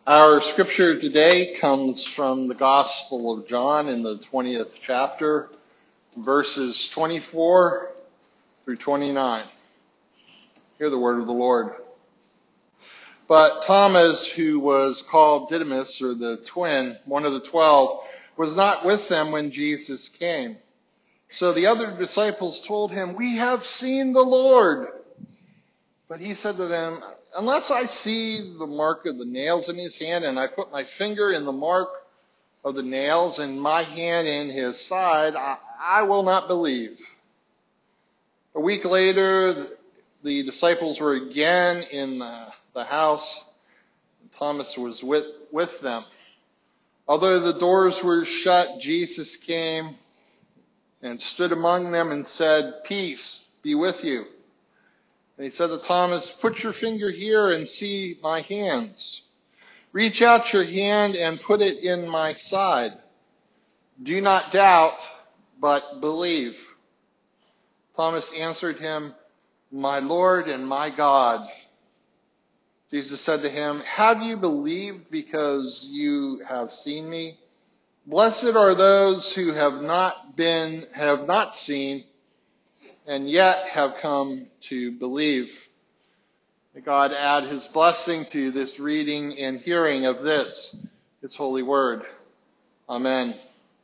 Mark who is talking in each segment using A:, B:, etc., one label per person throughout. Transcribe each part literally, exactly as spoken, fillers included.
A: Our scripture today comes from the Gospel of John in the twentieth chapter, verses twenty-four through twenty-nine. Hear the word of the Lord. But Thomas, who was called Didymus, or the twin, one of the twelve, was not with them when Jesus came. So the other disciples told him, "We have seen the Lord." But he said to them, "Unless I see the mark of the nails in his hand, and I put my finger in the mark of the nails and my hand in his side, I, I will not believe." A week later, the disciples were again in the, the house. Thomas was with, with them. Although the doors were shut, Jesus came and stood among them and said, "Peace be with you." And he said to Thomas, "Put your finger here and see my hands. Reach out your hand and put it in my side. Do not doubt, but believe." Thomas answered him, "My Lord and my God." Jesus said to him, "Have you believed because you have seen me? Blessed are those who have not been, have not seen, and yet have come to believe." May God add his blessing to this reading and hearing of this, his holy word. Amen.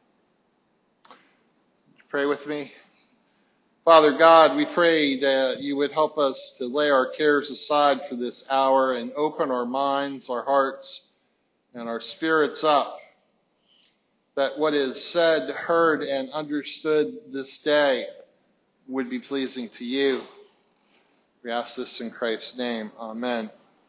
A: Pray with me. Father God, we pray that you would help us to lay our cares aside for this hour and open our minds, our hearts, and our spirits up, that what is said, heard, and understood this day would be pleasing to you. We ask this in Christ's name. Amen.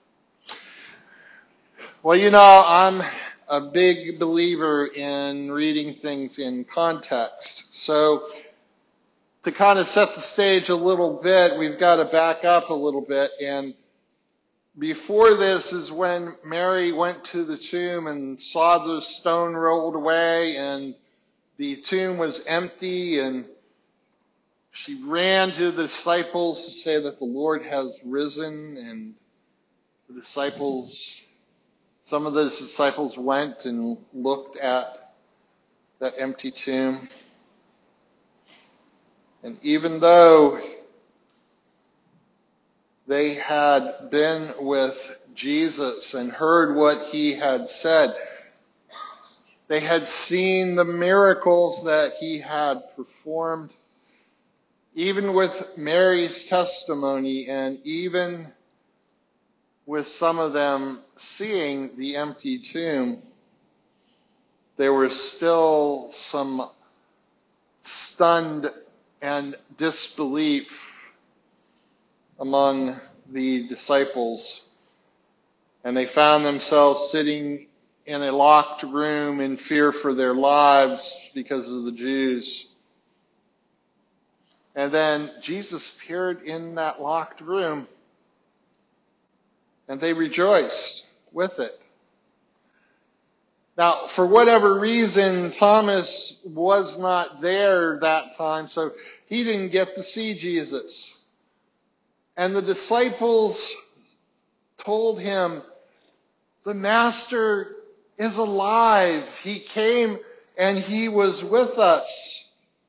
A: Well, you know, I'm a big believer in reading things in context. So to kind of set the stage a little bit, we've got to back up a little bit. And before this is when Mary went to the tomb and saw the stone rolled away and the tomb was empty, and she ran to the disciples to say that the Lord has risen. And the disciples, some of the disciples went and looked at that empty tomb. And even though they had been with Jesus and heard what he had said, they had seen the miracles that he had performed, even with Mary's testimony, and even with some of them seeing the empty tomb, there was still some stunned and disbelief among the disciples. And they found themselves sitting in a locked room in fear for their lives because of the Jews. And then Jesus appeared in that locked room, and they rejoiced with it. Now, for whatever reason, Thomas was not there that time, so he didn't get to see Jesus. And the disciples told him, "The Master is alive. He came and he was with us."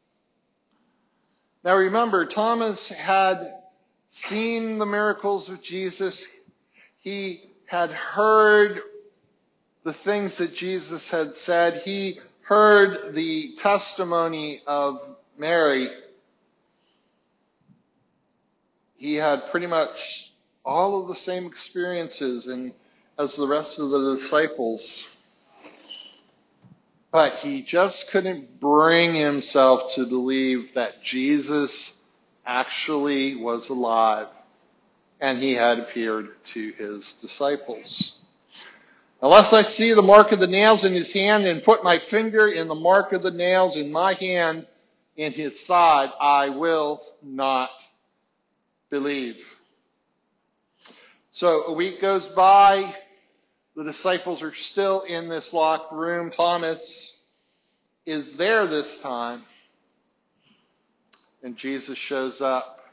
A: Now remember, Thomas had seen the miracles of Jesus. He had heard the things that Jesus had said. He heard the testimony of Mary. He had pretty much all of the same experiences and as the rest of the disciples. But he just couldn't bring himself to believe that Jesus actually was alive and he had appeared to his disciples. "Unless I see the mark of the nails in his hand and put my finger in the mark of the nails in my hand in his side, I will not believe." So a week goes by. The disciples are still in this locked room. Thomas is there this time. And Jesus shows up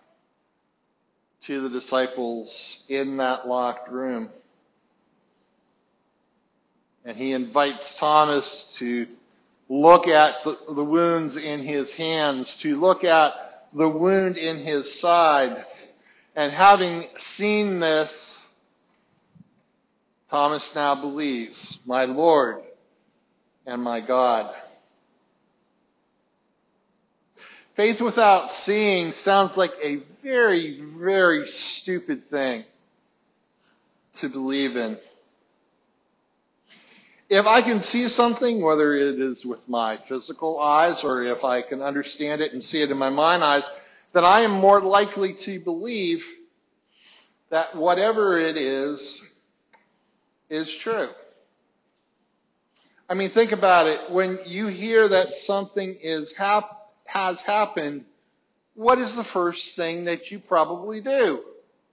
A: to the disciples in that locked room. And he invites Thomas to look at the, the wounds in his hands, to look at the wound in his side. And having seen this, Thomas now believes, my Lord and my God. Faith without seeing sounds like a very, very stupid thing to believe in. If I can see something, whether it is with my physical eyes or if I can understand it and see it in my mind eyes, then I am more likely to believe that whatever it is, is true. I mean, think about it. When you hear that something is hap- has happened, what is the first thing that you probably do?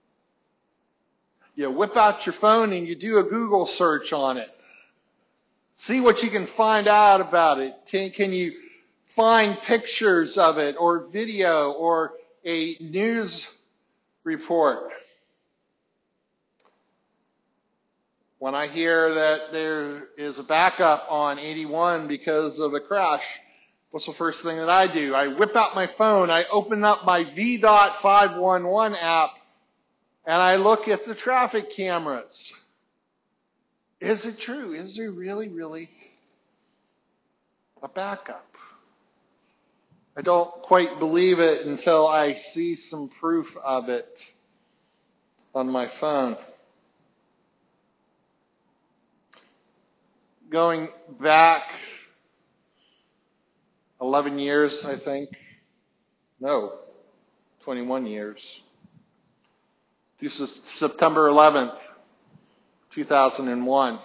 A: You whip out your phone and you do a Google search on it. See what you can find out about it. Can, can you find pictures of it or video or a news report? When I hear that there is a backup on eighty-one because of a crash, what's the first thing that I do? I whip out my phone, I open up my V DOT five one one app, and I look at the traffic cameras. Is it true? Is there really, really a backup? I don't quite believe it until I see some proof of it on my phone. Going back eleven years, I think. No, twenty-one years. This is September eleventh, two thousand one.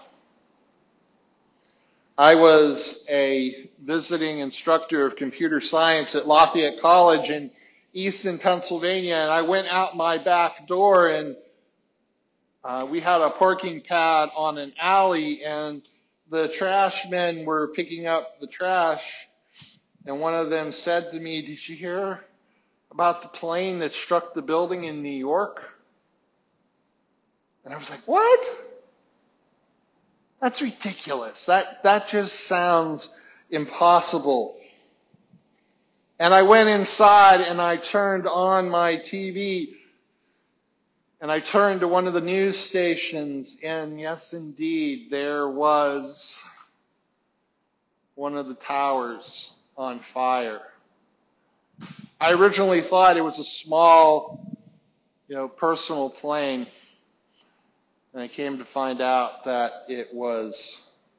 A: I was a visiting instructor of computer science at Lafayette College in Easton, Pennsylvania, and I went out my back door, and uh, we had a parking pad on an alley, and the trash men were picking up the trash, and one of them said to me, "Did you hear about the plane that struck the building in New York?" And I was like, "What? That's ridiculous. That that just sounds impossible." And I went inside and I turned on my T V and I turned to one of the news stations, and yes, indeed, there was one of the towers on fire. I originally thought it was a small, you know, personal plane. And I came to find out that it was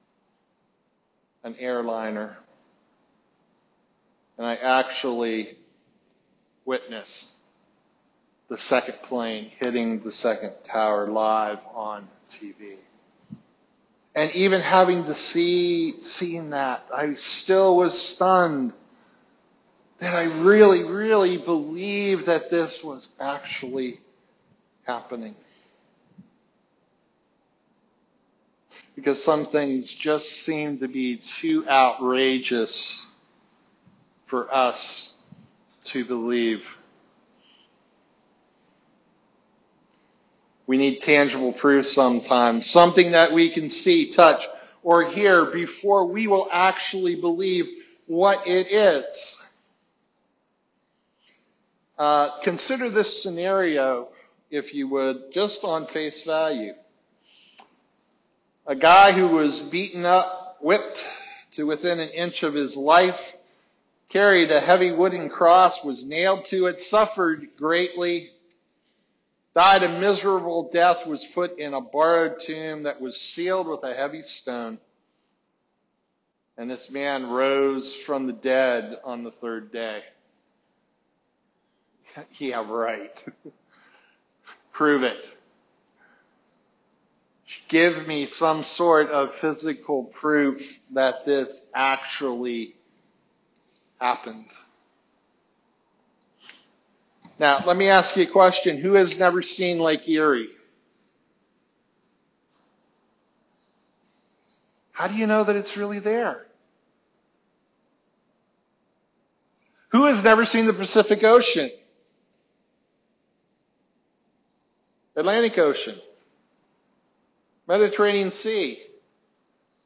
A: an airliner. And I actually witnessed the second plane hitting the second tower live on T V. And even having to see, seeing that, I still was stunned that I really, really believed that this was actually happening. Because some things just seem to be too outrageous for us to believe. We need tangible proof sometimes, something that we can see, touch, or hear before we will actually believe what it is. Uh, consider this scenario, if you would, just on face value. A guy who was beaten up, whipped to within an inch of his life, carried a heavy wooden cross, was nailed to it, suffered greatly, died a miserable death, was put in a borrowed tomb that was sealed with a heavy stone. And this man rose from the dead on the third day. Yeah, right. Prove it. Give me some sort of physical proof that this actually happened. Now, let me ask you a question. Who has never seen Lake Erie? How do you know that it's really there? Who has never seen the Pacific Ocean? Atlantic Ocean? Mediterranean Sea?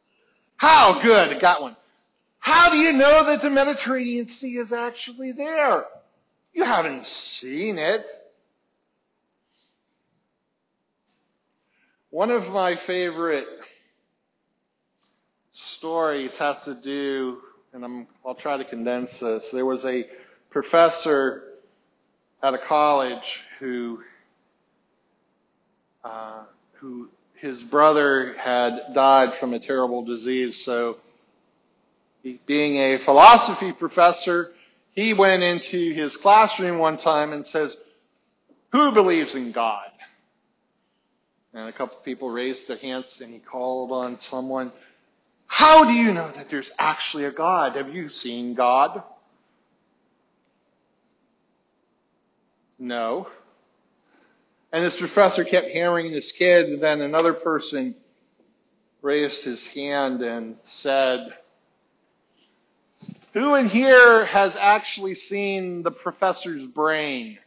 A: How? Good, I got one. How do you know that the Mediterranean Sea is actually there? You haven't seen it. One of my favorite stories has to do, and I'm, I'll try to condense this. There was a professor at a college who, uh, who his brother had died from a terrible disease. So, he, being a philosophy professor, he went into his classroom one time and says, "Who believes in God?" And a couple of people raised their hands, and he called on someone. "How do you know that there's actually a God? Have you seen God?" "No." And this professor kept hammering this kid, and then another person raised his hand and said, "Who in here has actually seen the professor's brain?"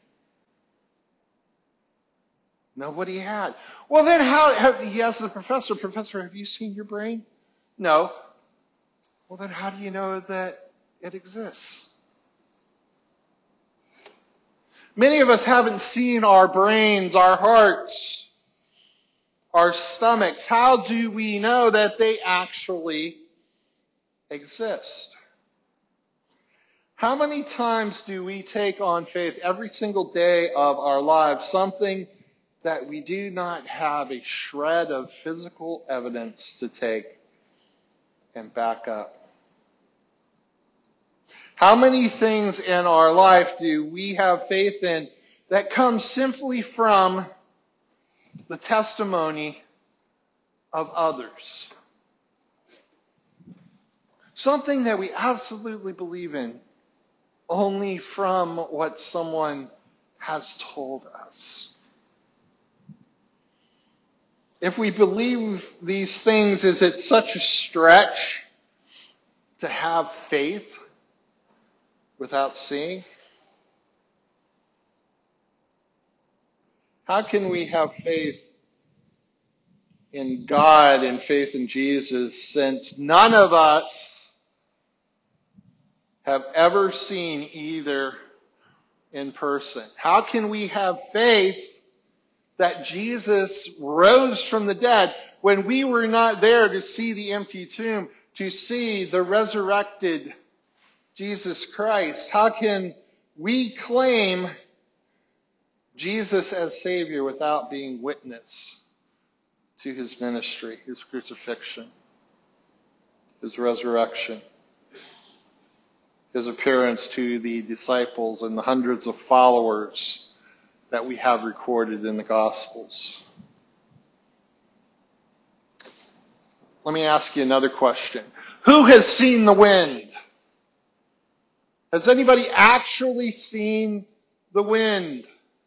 A: Nobody had. "Well, then how, how he asked the professor, "Professor, have you seen your brain?" "No." "Well, then how do you know that it exists?" Many of us haven't seen our brains, our hearts, our stomachs. How do we know that they actually exist? How many times do we take on faith every single day of our lives, something that we do not have a shred of physical evidence to take and back up? How many things in our life do we have faith in that comes simply from the testimony of others? Something that we absolutely believe in only from what someone has told us. If we believe these things, is it such a stretch to have faith without seeing? How can we have faith in God and faith in Jesus since none of us have ever seen either in person? How can we have faith that Jesus rose from the dead when we were not there to see the empty tomb, to see the resurrected Jesus Christ? How can we claim Jesus as Savior without being witness to his ministry, his crucifixion, his resurrection, his appearance to the disciples and the hundreds of followers that we have recorded in the Gospels? Let me ask you another question. Who has seen the wind? Has anybody actually seen the wind?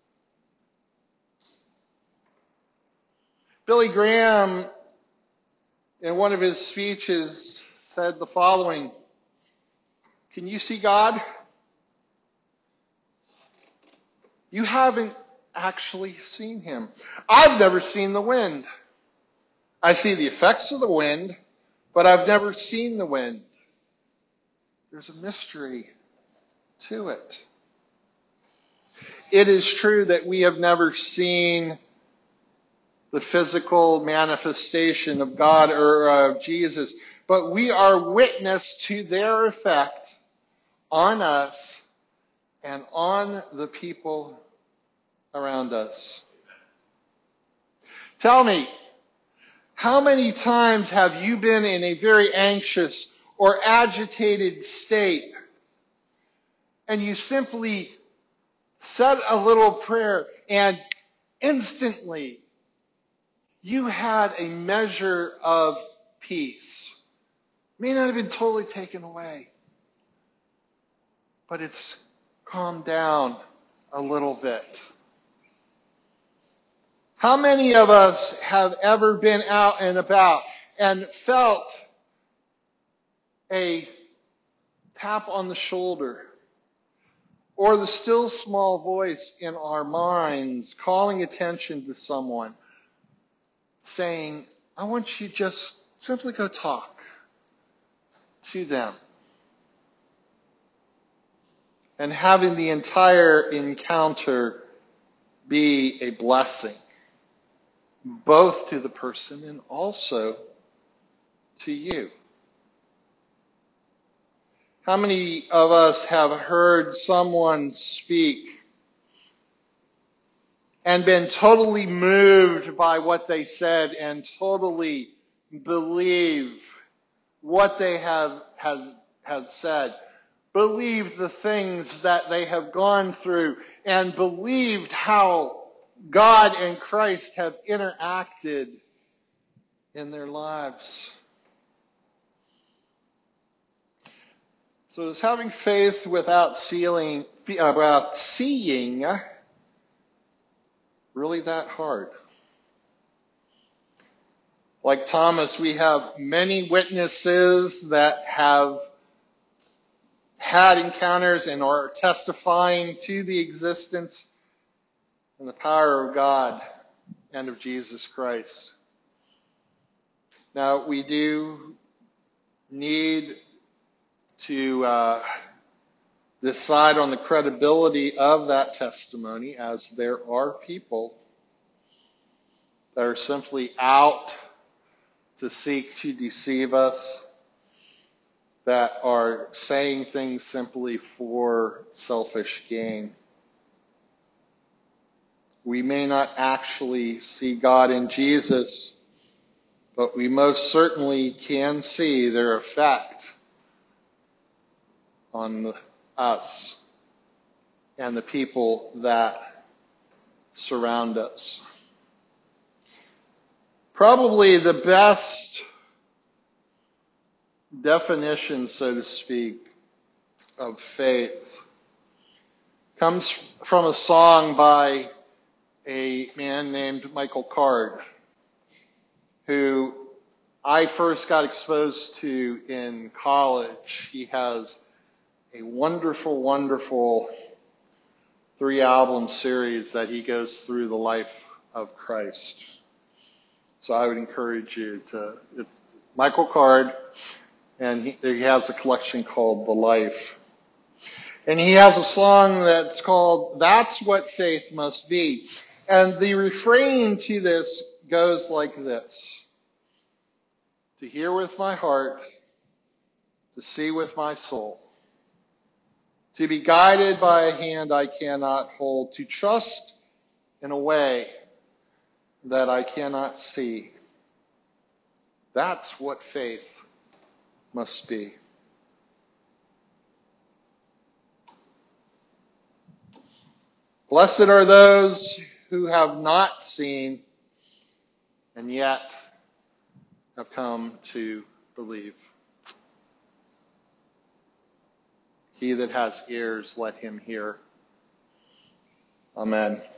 A: Billy Graham, in one of his speeches, said the following: "Can you see God? You haven't actually seen him. I've never seen the wind. I see the effects of the wind, but I've never seen the wind. There's a mystery to it." It is true that we have never seen the physical manifestation of God or of Jesus, but we are witness to their effect on us and on the people around us. Tell me, how many times have you been in a very anxious or agitated state and you simply said a little prayer and instantly you had a measure of peace? It may not have been totally taken away, but it's calmed down a little bit. How many of us have ever been out and about and felt a tap on the shoulder or the still small voice in our minds calling attention to someone, saying, "I want you to just simply go talk. to them. And having the entire encounter be a blessing, both to the person and also to you. How many of us have heard someone speak and been totally moved by what they said and totally believe what they have, have, have said, believed the things that they have gone through, and believed how God and Christ have interacted in their lives? So is having faith without seeing, without seeing really that hard? Like Thomas, we have many witnesses that have had encounters and are testifying to the existence and the power of God and of Jesus Christ. Now, we do need to uh, decide on the credibility of that testimony, as there are people that are simply out to seek to deceive us, that are saying things simply for selfish gain. We may not actually see God in Jesus, but we most certainly can see their effect on us and the people that surround us. Probably the best definition, so to speak, of faith comes from a song by a man named Michael Card, who I first got exposed to in college. He has a wonderful, wonderful three-album series that he goes through the life of Christ. So I would encourage you to, it's Michael Card, and he, he has a collection called The Life. And he has a song that's called That's What Faith Must Be. And the refrain to this goes like this: to hear with my heart, to see with my soul, to be guided by a hand I cannot hold, to trust in a way that I cannot see. That's what faith must be. Blessed are those who have not seen and yet have come to believe. He that has ears, let him hear. Amen.